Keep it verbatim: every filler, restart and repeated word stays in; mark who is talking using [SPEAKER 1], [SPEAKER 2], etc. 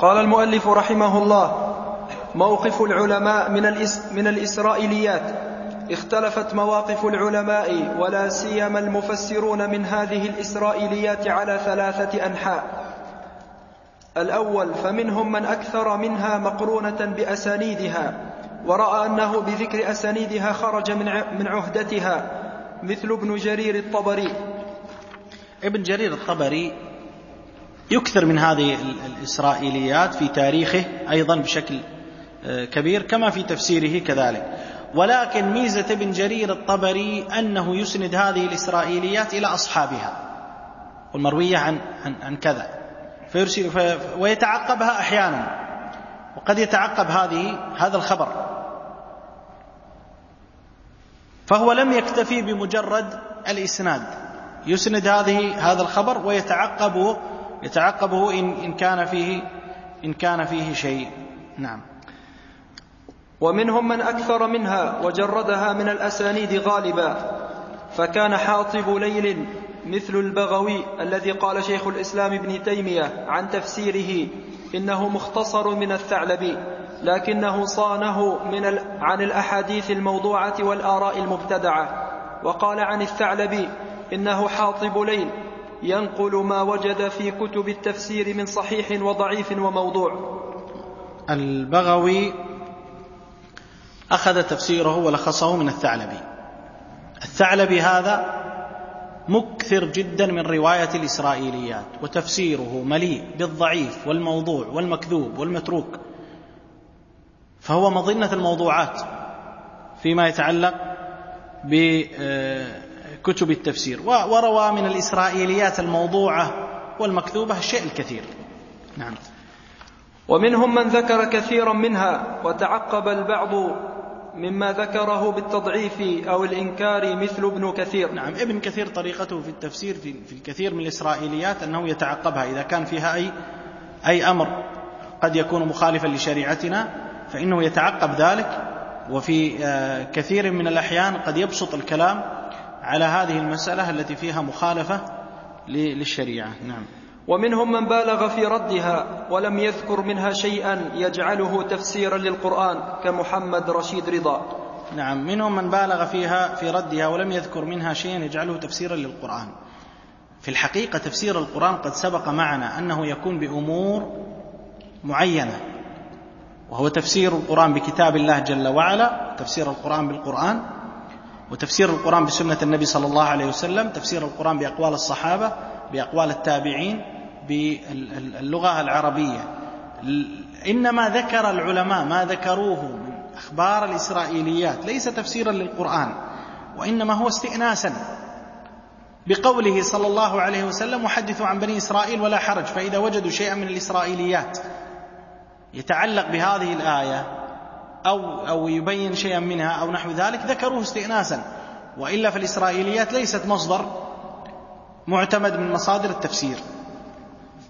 [SPEAKER 1] قال المؤلف رحمه الله: موقف العلماء من, الإس من الإسرائيليات. اختلفت مواقف العلماء ولا سيما المفسرون من هذه الإسرائيليات على ثلاثة أنحاء. الأول: فمنهم من أكثر منها مقرونة بأسانيدها ورأى أنه بذكر أسانيدها خرج من عهدتها، مثل ابن جرير الطبري.
[SPEAKER 2] ابن جرير الطبري يكثر من هذه الإسرائيليات في تاريخه أيضا بشكل كبير، كما في تفسيره كذلك. ولكن ميزة ابن جرير الطبري أنه يسند هذه الإسرائيليات إلى أصحابها والمروية عن, عن, عن كذا فيرسل ويتعقبها أحيانا، وقد يتعقب هذه هذا الخبر. فهو لم يكتفي بمجرد الإسناد، يسند هذه هذا الخبر ويتعقبه يتعقبه إن, إن كان فيه إن كان فيه شيء. نعم.
[SPEAKER 1] ومنهم من أكثر منها وجردها من الأسانيد غالبا، فكان حاطب ليل مثل البغوي الذي قال شيخ الإسلام ابن تيمية عن تفسيره إنه مختصر من الثعلبي، لكنه صانه من ال... عن الأحاديث الموضوعة والآراء المبتدعة. وقال عن الثعلبي إنه حاطب ليل ينقل ما وجد في كتب التفسير من صحيح وضعيف وموضوع.
[SPEAKER 2] البغوي أخذ تفسيره ولخصه من الثعلبي. الثعلبي هذا مكثر جدا من رواية الإسرائيليات، وتفسيره مليء بالضعيف والموضوع والمكذوب والمتروك، فهو مظنة الموضوعات فيما يتعلق بكتب التفسير، وروى من الإسرائيليات الموضوعة والمكذوبة الشيء الكثير. نعم.
[SPEAKER 1] ومنهم من ذكر كثيرا منها وتعقب البعض مما ذكره بالتضعيف أو الإنكار، مثل ابن كثير.
[SPEAKER 2] نعم. ابن كثير طريقته في التفسير في, في الكثير من الإسرائيليات أنه يتعقبها إذا كان فيها أي, أي أمر قد يكون مخالفا لشريعتنا فإنه يتعقب ذلك، وفي كثير من الأحيان قد يبسط الكلام على هذه المسألة التي فيها مخالفة للشريعة. نعم.
[SPEAKER 1] ومنهم من بالغ في ردها ولم يذكر منها شيئا يجعله تفسيرا للقرآن، كمحمد رشيد رضا.
[SPEAKER 2] نعم. منهم من بالغ فيها في ردها ولم يذكر منها شيئا يجعله تفسيرا للقرآن. في الحقيقة تفسير القرآن قد سبق معنا أنه يكون بأمور معينة، وهو تفسير القرآن بكتاب الله جل وعلا، تفسير القرآن بالقرآن، وتفسير القرآن بسنة النبي صلى الله عليه وسلم، تفسير القرآن بأقوال الصحابة، بأقوال التابعين، باللغة العربية. إنما ذكر العلماء ما ذكروه من أخبار الإسرائيليات ليس تفسيرا للقرآن، وإنما هو استئناسا بقوله صلى الله عليه وسلم: وحدثوا عن بني إسرائيل ولا حرج. فإذا وجدوا شيئا من الإسرائيليات يتعلق بهذه الآية أو, أو يبين شيئا منها أو نحو ذلك ذكروه استئناسا، وإلا فالإسرائيليات ليست مصدر معتمد من مصادر التفسير.